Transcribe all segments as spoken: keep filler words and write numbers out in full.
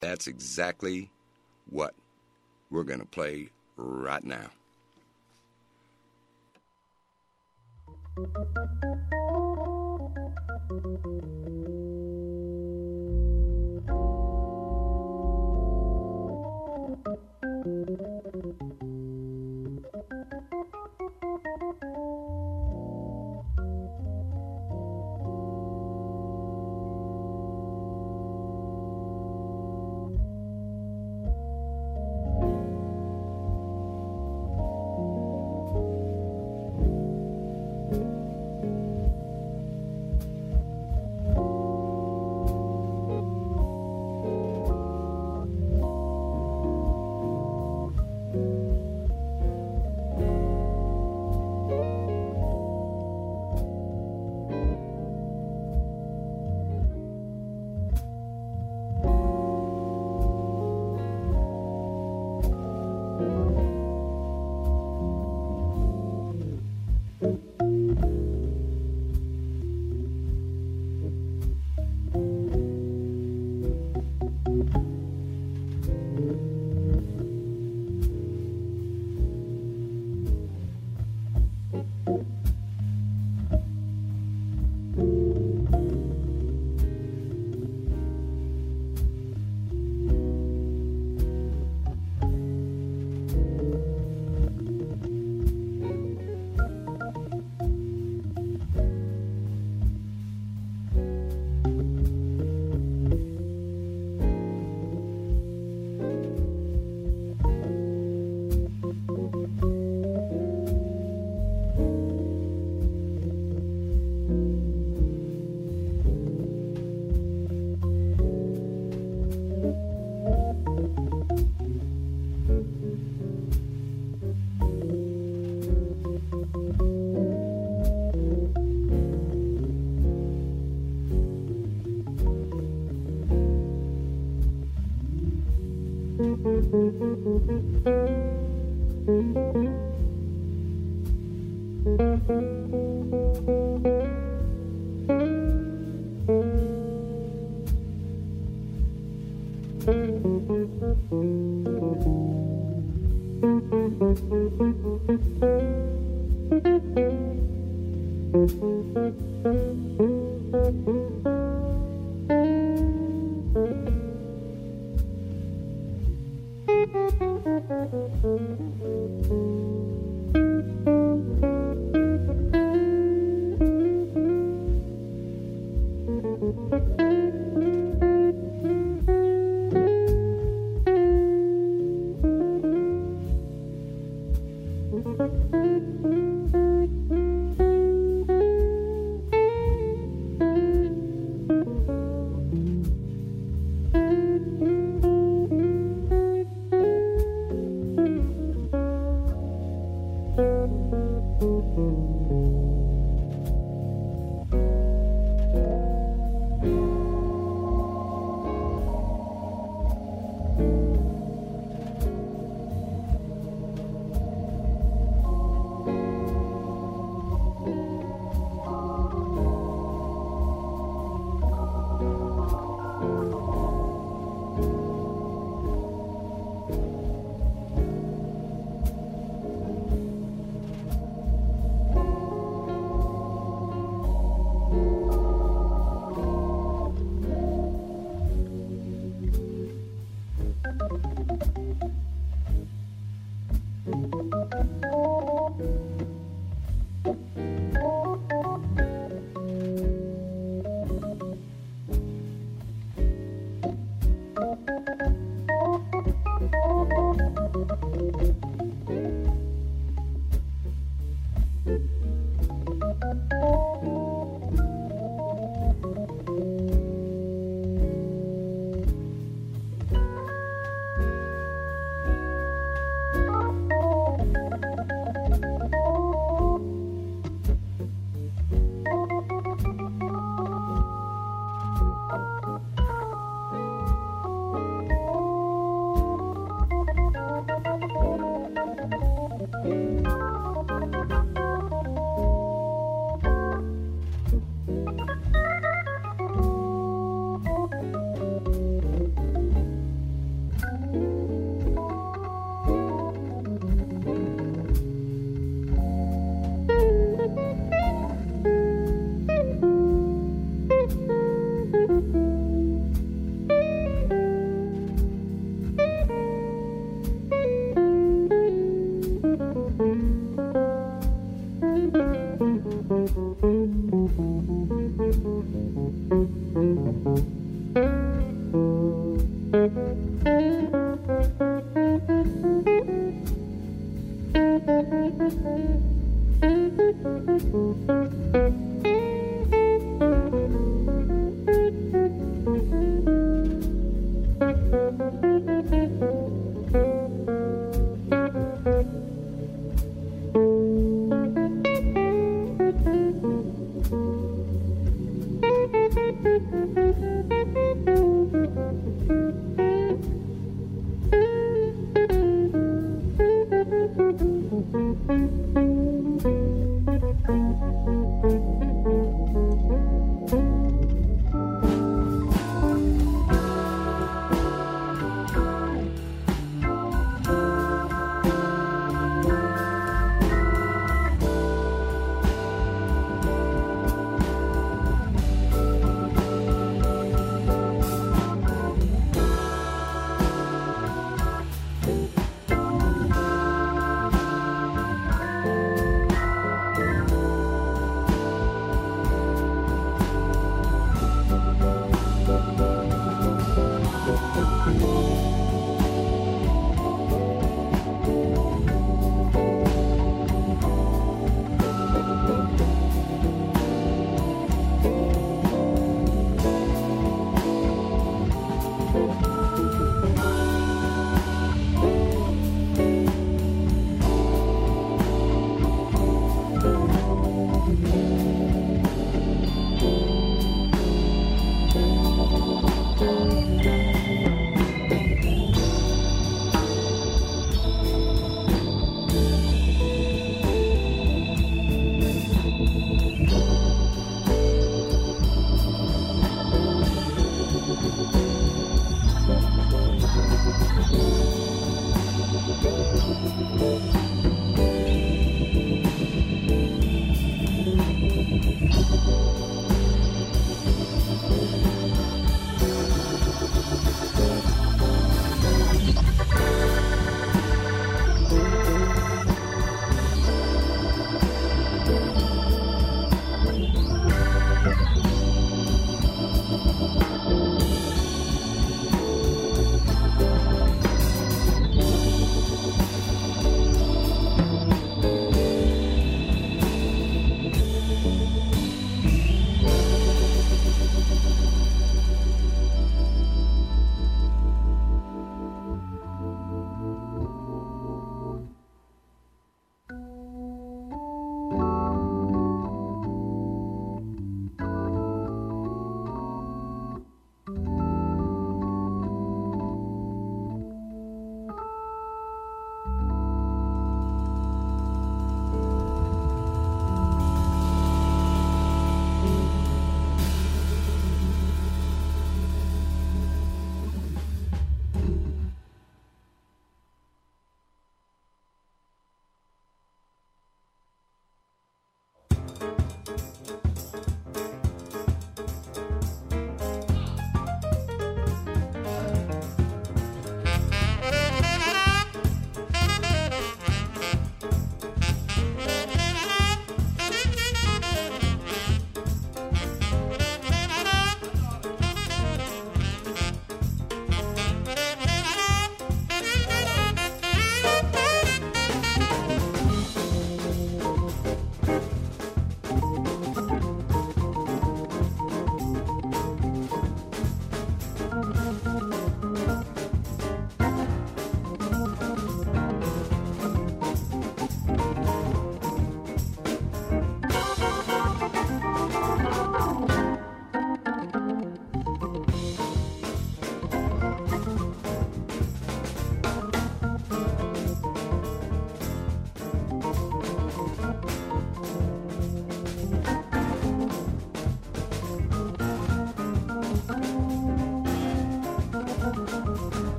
That's exactly what we're going to play right now.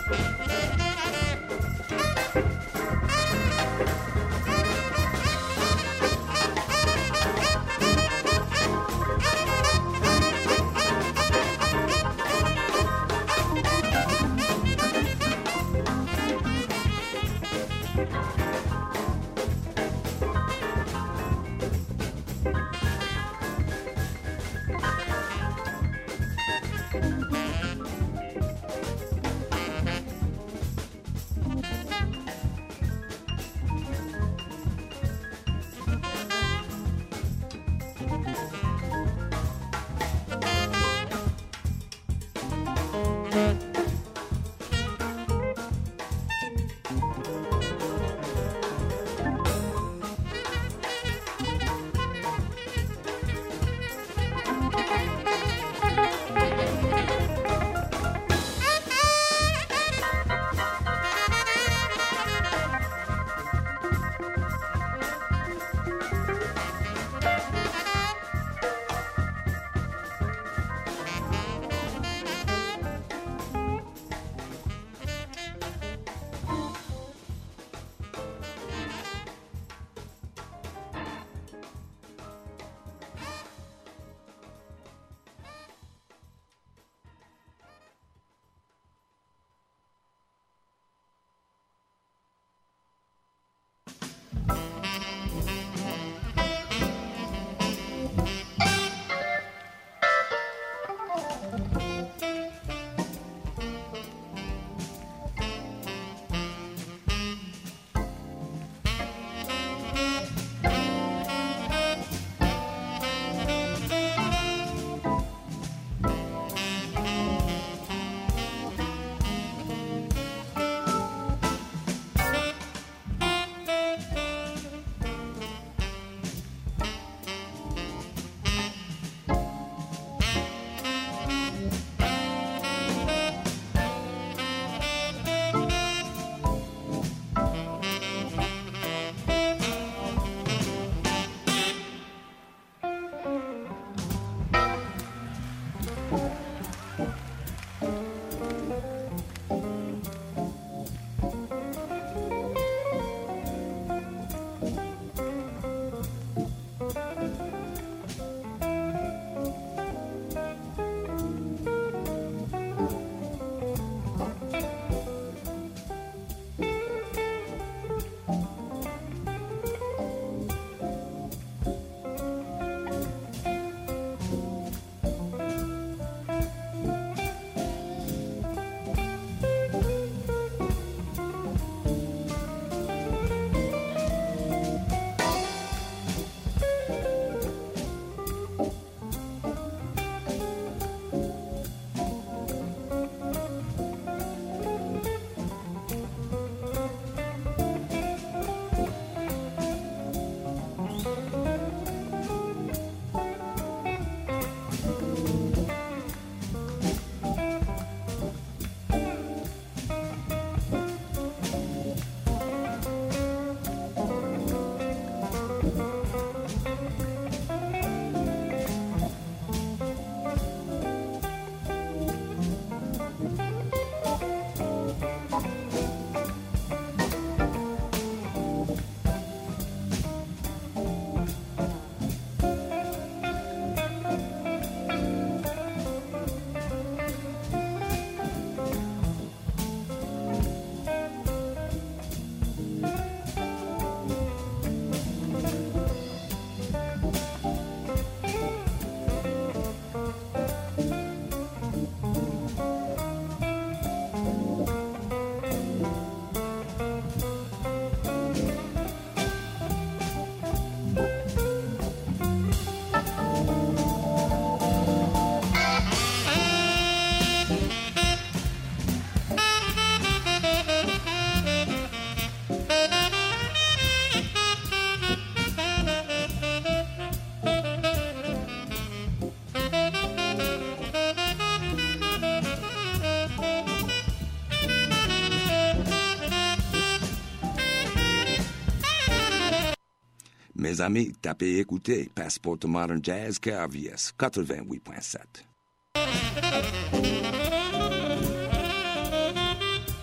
Mes amis, tapez écoutez Passport to Modern Jazz, K R V S quatre-vingt-huit point sept.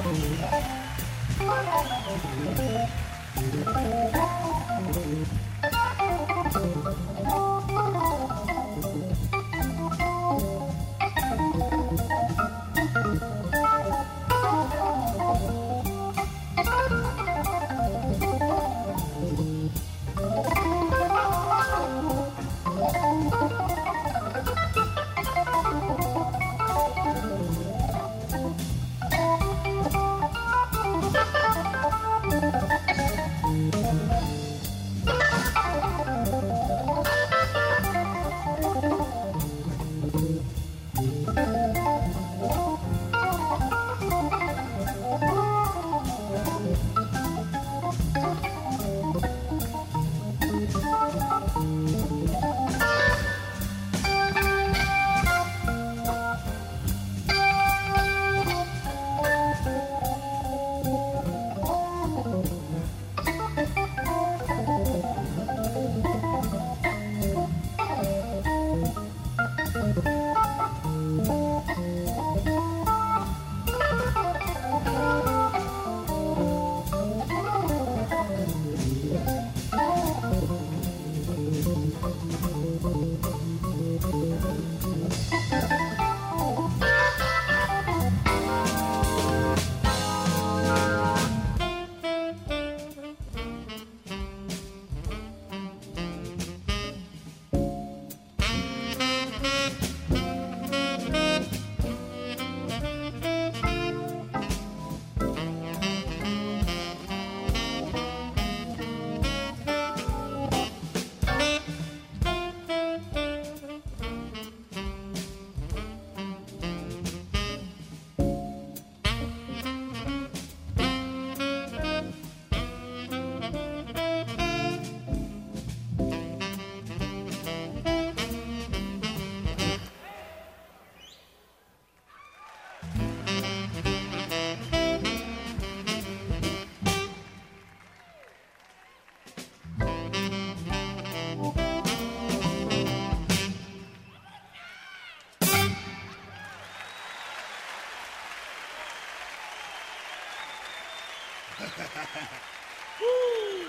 Woo!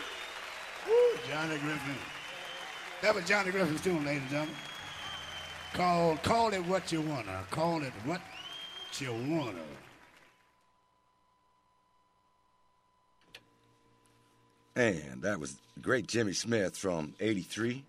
Woo! Johnny Griffin. That was Johnny Griffin's tune, ladies and gentlemen. Called Call It What You Wanna. Call It What You Wanna. And that was the great Jimmy Smith from eighty-three.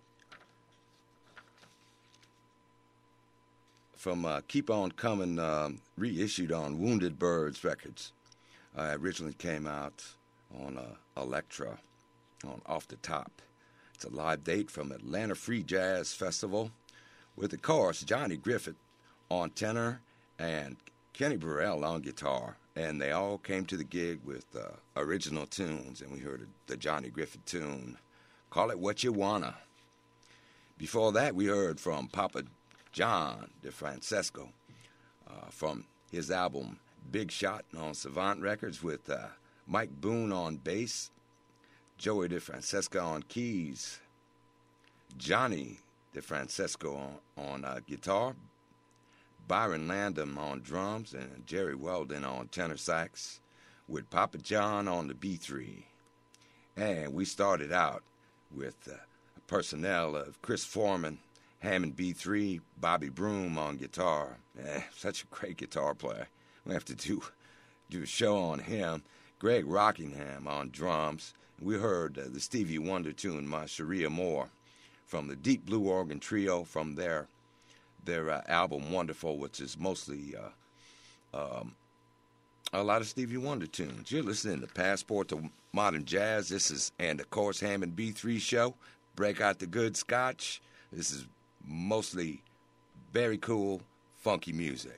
From uh, Keep On Coming, um, reissued on Wounded Birds Records. Uh, originally came out on uh, Elektra, on Off the Top. It's a live date from Atlanta Free Jazz Festival with, of course, Johnny Griffith on tenor and Kenny Burrell on guitar. And they all came to the gig with uh, original tunes, and we heard the Johnny Griffith tune, Call It What You Wanna. Before that, we heard from Papa John DeFrancesco uh, from his album Big Shot on Savant Records with uh, Mike Boone on bass, Joey DeFrancesco on keys, Johnny DeFrancesco on, on uh, guitar, Byron Landon on drums, and Jerry Weldon on tenor sax, with Papa John on the B three. And we started out with uh, personnel of Chris Foreman, Hammond B three, Bobby Broom on guitar. Eh, such a great guitar player. We have to do do a show on him. Greg Rockingham on drums. We heard uh, the Stevie Wonder tune, My Sharia Moore, from the Deep Blue Organ Trio from their their uh, album Wonderful, which is mostly uh, um, a lot of Stevie Wonder tunes. You're listening to Passport to Modern Jazz. This is, and of course, Hammond B three show. Break out the good scotch. This is mostly very cool, funky music.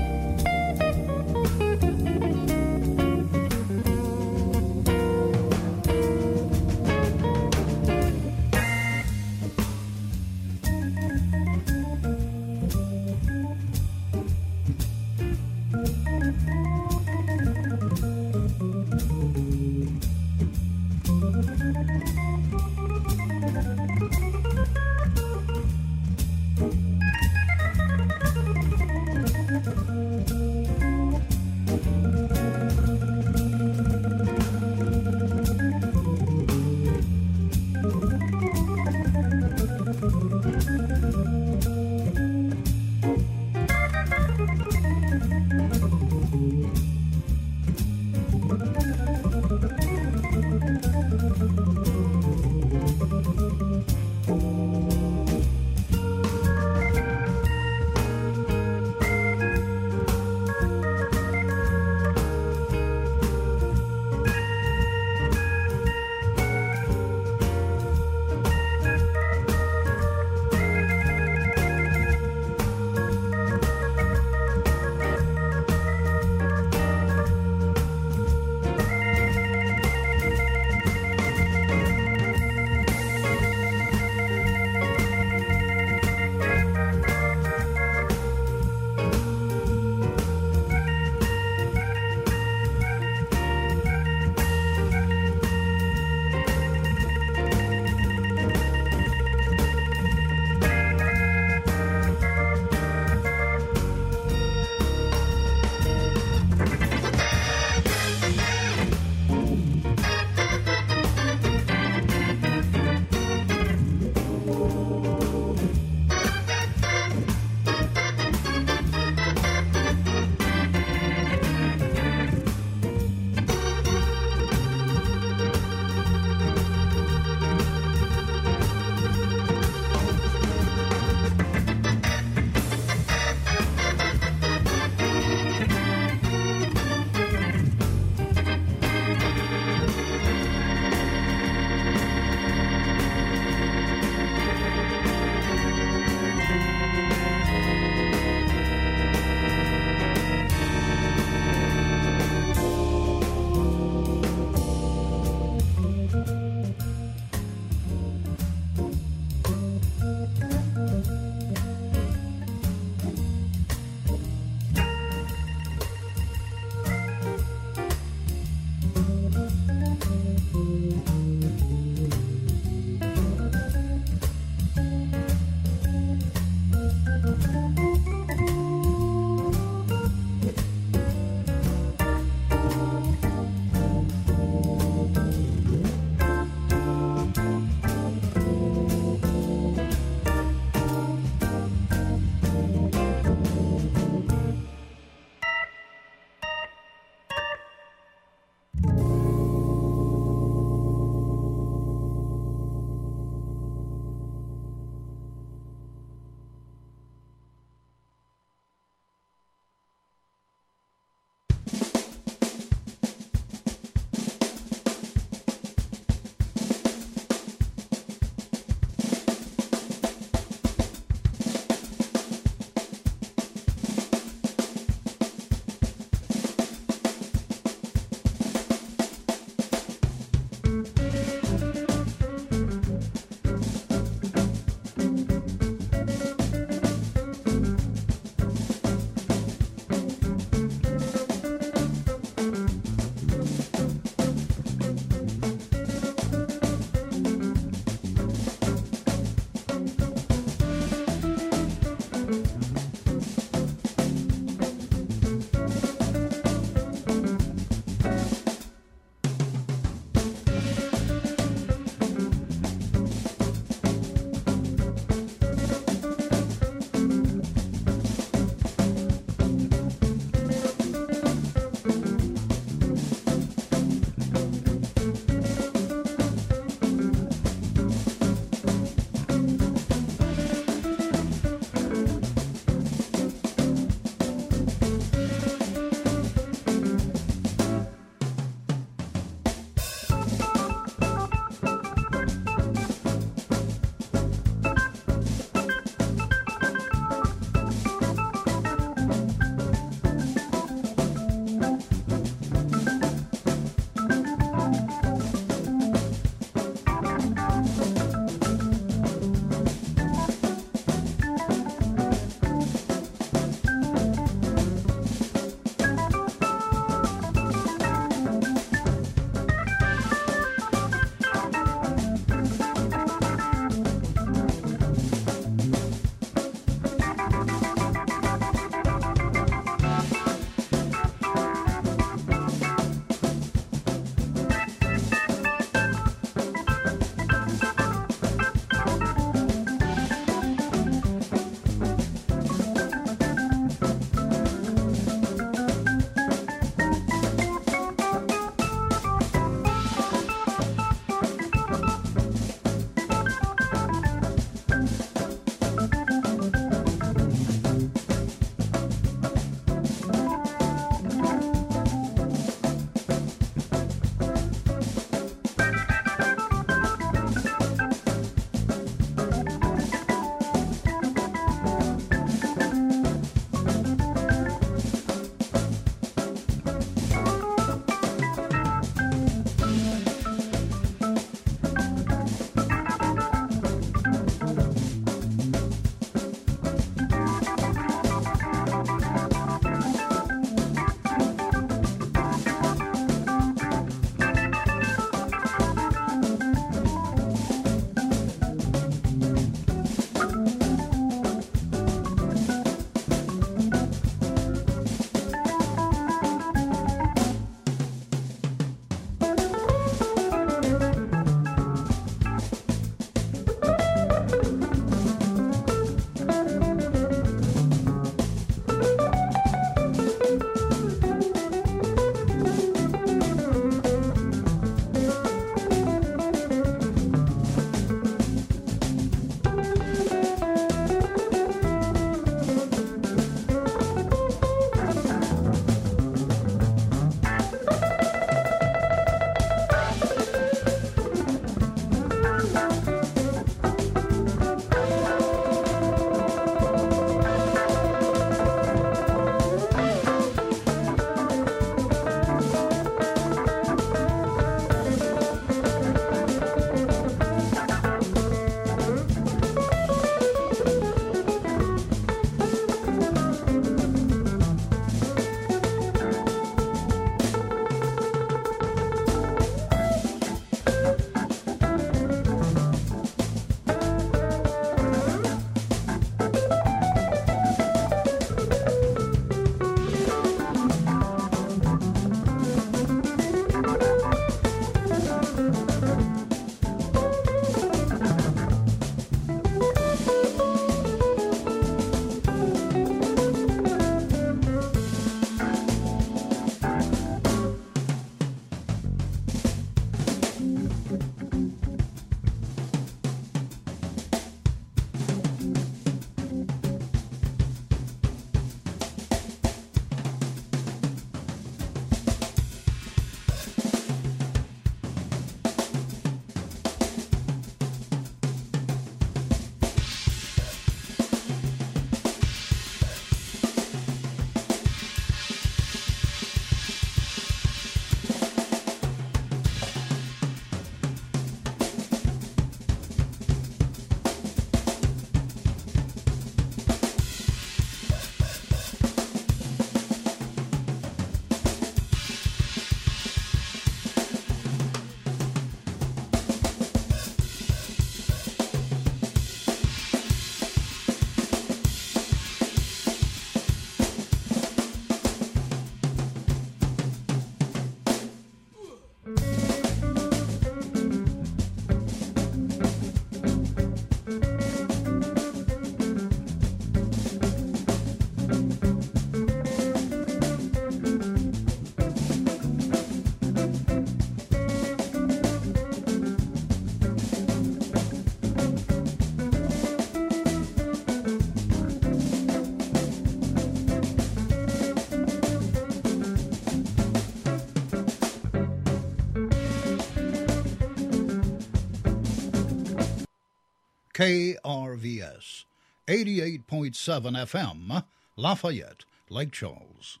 K R V S, eighty-eight point seven F M, Lafayette, Lake Charles.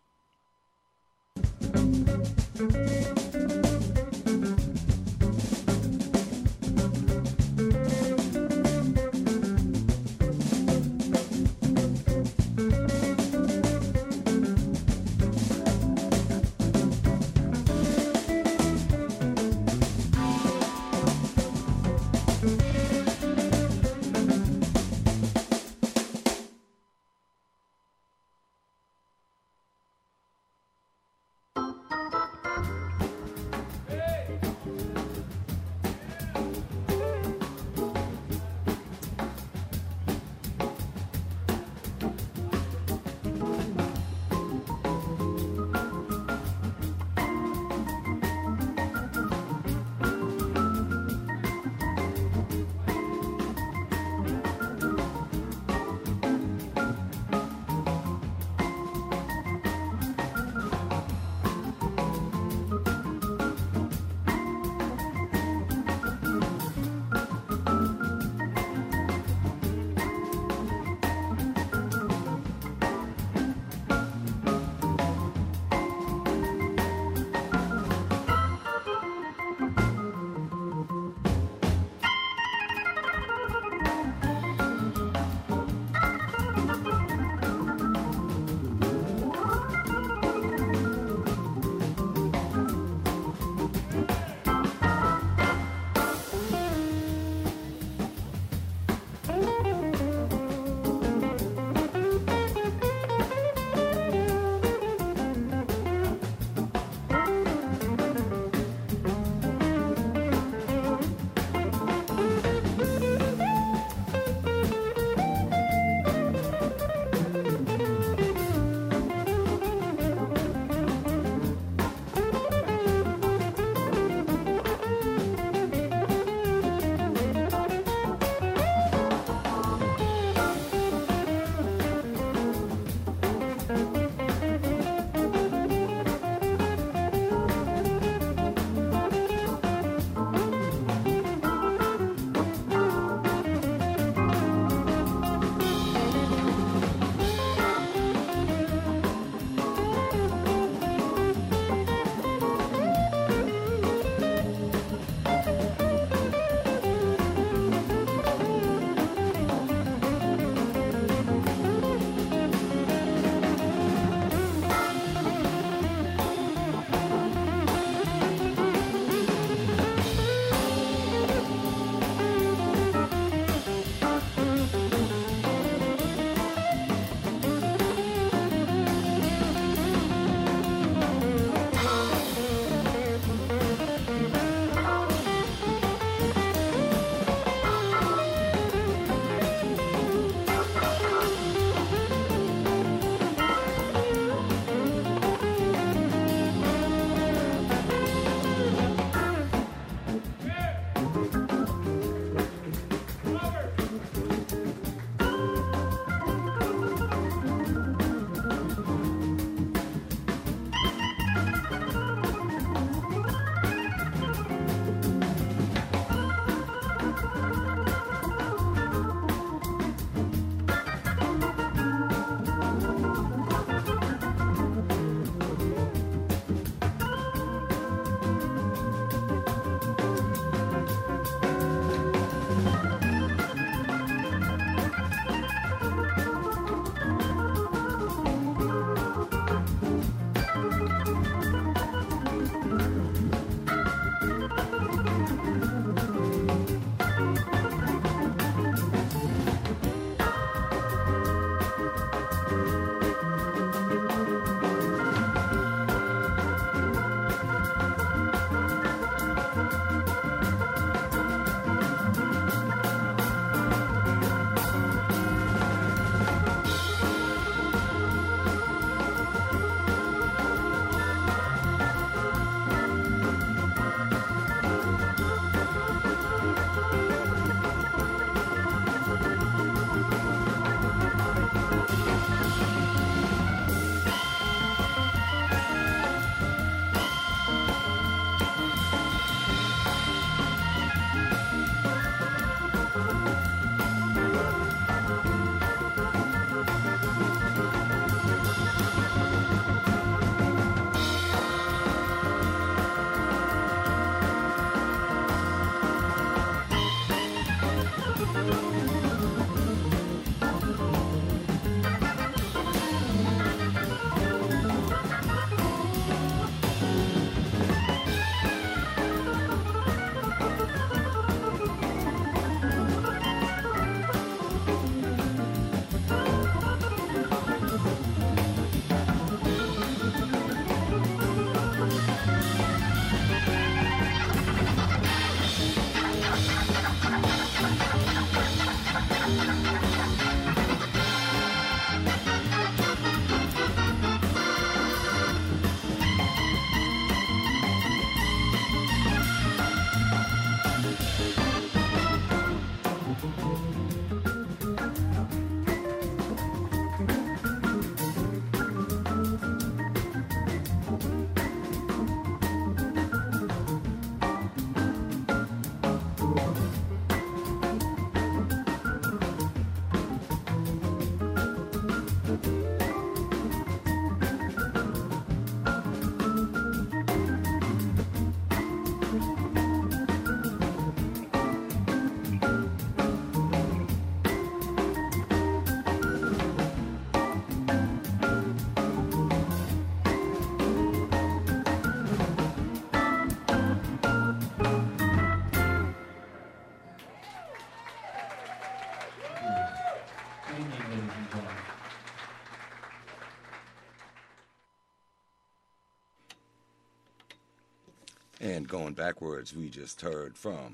And going backwards, we just heard from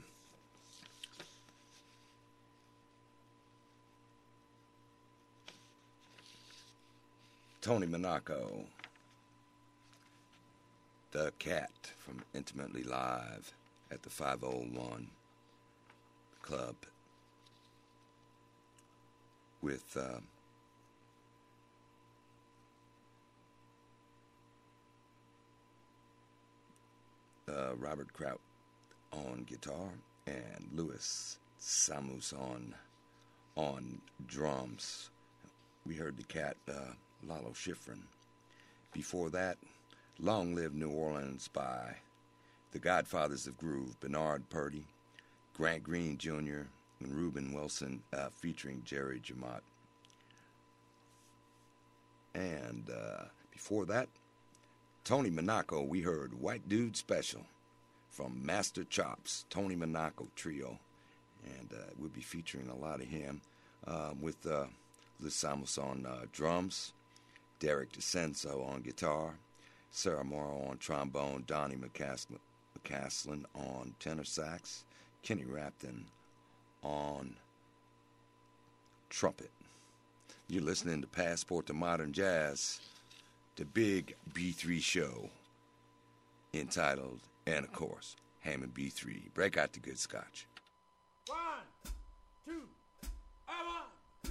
Tony Monaco, The Cat from Intimately Live at the five oh one Club with uh, uh, Robert Kraut on guitar and Louis Samus on, on drums. We heard The Cat, uh, Lalo Schifrin. Before that, Long Live New Orleans by the Godfathers of Groove, Bernard Purdie, Grant Green Junior, and Reuben Wilson, uh, featuring Jerry Jamot. And uh, before that, Tony Monaco, we heard White Dude Special from Master Chops, Tony Monaco Trio. And uh, we'll be featuring a lot of him uh, with uh, Liz Samos on uh, drums, Derek DeCenso on guitar, Sarah Morrow on trombone, Donnie McCaslin, McCaslin on tenor sax, Kenny Rapton on trumpet. You're listening to Passport to Modern Jazz, the big B three show, entitled, and of course, Hammond B three. Break out the good scotch. One, two, I one, two.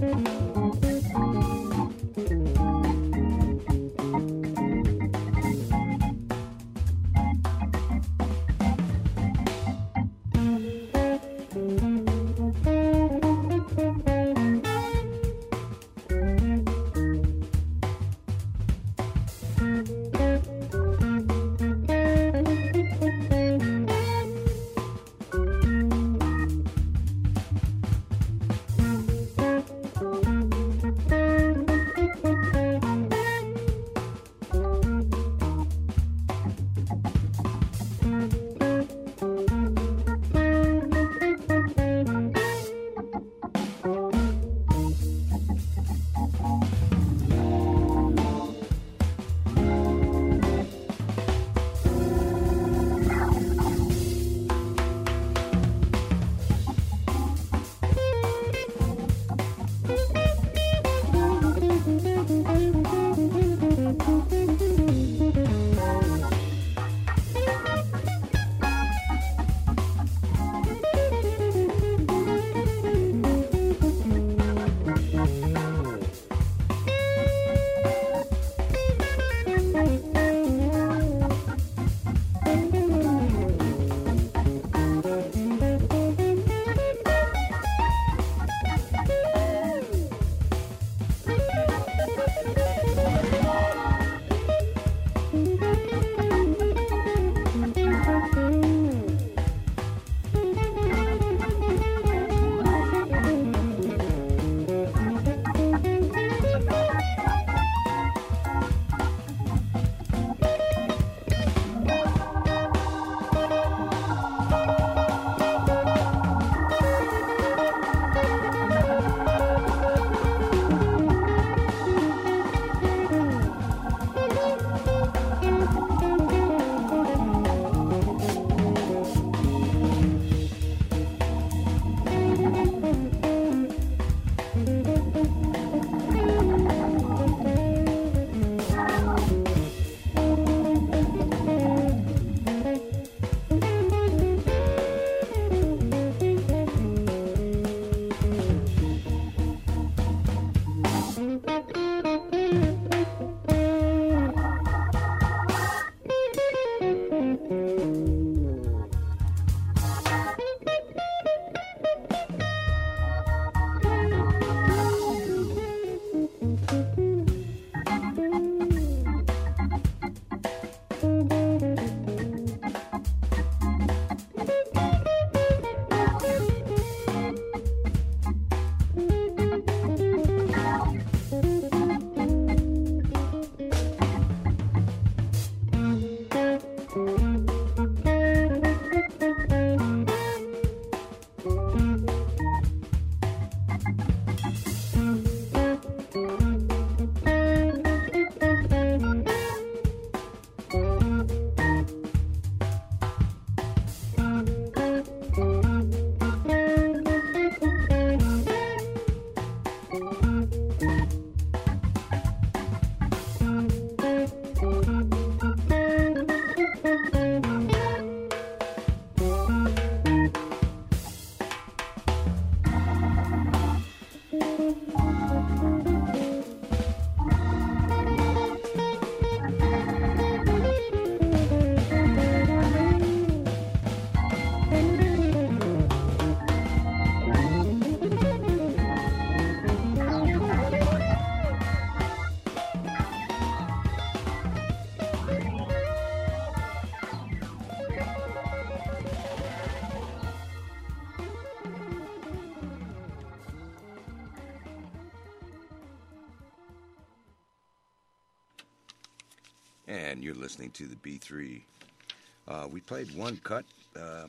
And you're listening to the B three. Uh, we played one cut uh,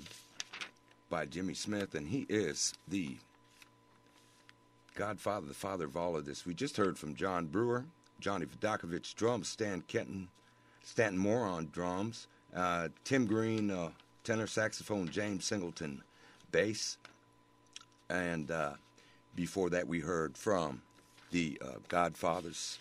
by Jimmy Smith, and he is the godfather, the father of all of this. We just heard from John Brewer, Johnny Vodakovich drums, Stan Kenton, Stanton Moore on drums, uh, Tim Green uh, tenor saxophone, James Singleton bass, and uh, before that we heard from the uh, godfathers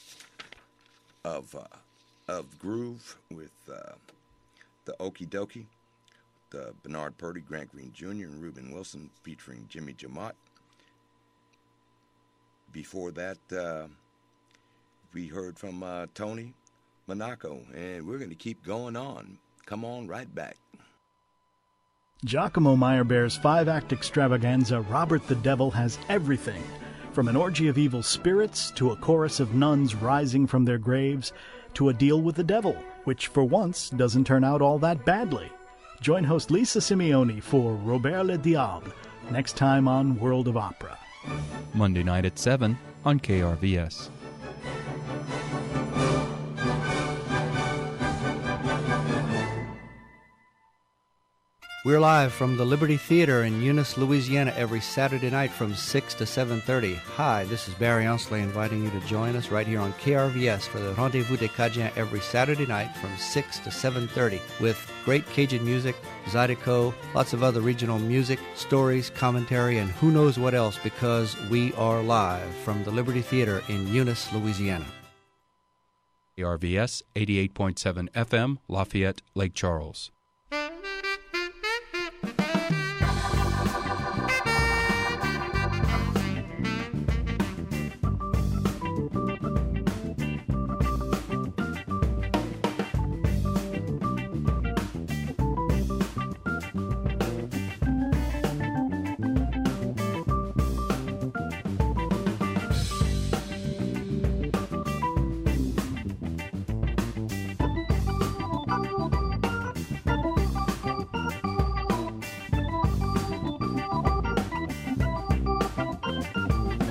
of uh, of groove with uh, the Okie Dokie, the Bernard Purdy, Grant Green Junior, and Reuben Wilson featuring Jimmy Jamott. before that, uh, we heard from uh, Tony Monaco, and we're going to keep going on. Come on right back. Giacomo Meyerbeer's five-act extravaganza, Robert the Devil, has everything, from an orgy of evil spirits to a chorus of nuns rising from their graves to a deal with the devil, which for once doesn't turn out all that badly. Join host Lisa Simeoni for Robert le Diable next time on World of Opera. Monday night at seven on K R V S. We're live from the Liberty Theater in Eunice, Louisiana, every Saturday night from six to seven thirty. Hi, this is Barry Onsley inviting you to join us right here on K R V S for the Rendezvous des Cajuns every Saturday night from six to seven thirty with great Cajun music, Zydeco, lots of other regional music, stories, commentary, and who knows what else, because we are live from the Liberty Theater in Eunice, Louisiana. K R V S eighty-eight point seven F M, Lafayette, Lake Charles.